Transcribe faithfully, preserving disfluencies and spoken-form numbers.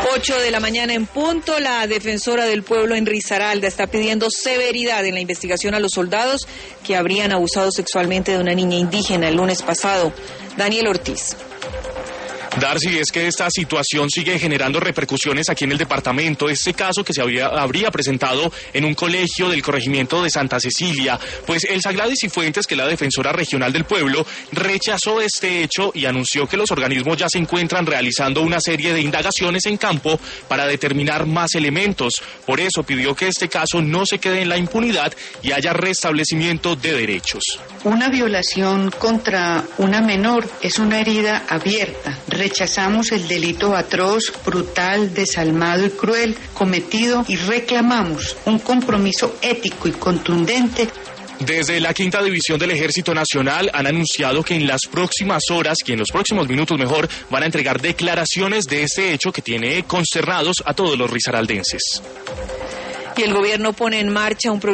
ocho de la mañana en punto, la defensora del pueblo en Risaralda está pidiendo severidad en la investigación a los soldados que habrían abusado sexualmente de una niña indígena el lunes pasado. Daniel Ortiz. Darcy, es que esta situación sigue generando repercusiones aquí en el departamento. Este caso que se habría, habría presentado en un colegio del corregimiento de Santa Cecilia, pues Elsa Gladys Cifuentes, que es la defensora regional del pueblo, rechazó este hecho y anunció que los organismos ya se encuentran realizando una serie de indagaciones en campo para determinar más elementos. Por eso pidió que este caso no se quede en la impunidad y haya restablecimiento de derechos. Una violación contra una menor es una herida abierta. Rechazamos el delito atroz, brutal, desalmado y cruel cometido y reclamamos un compromiso ético y contundente. Desde la Quinta División del Ejército Nacional han anunciado que en las próximas horas, y en los próximos minutos mejor, van a entregar declaraciones de este hecho que tiene consternados a todos los risaraldenses. Y el gobierno pone en marcha un programa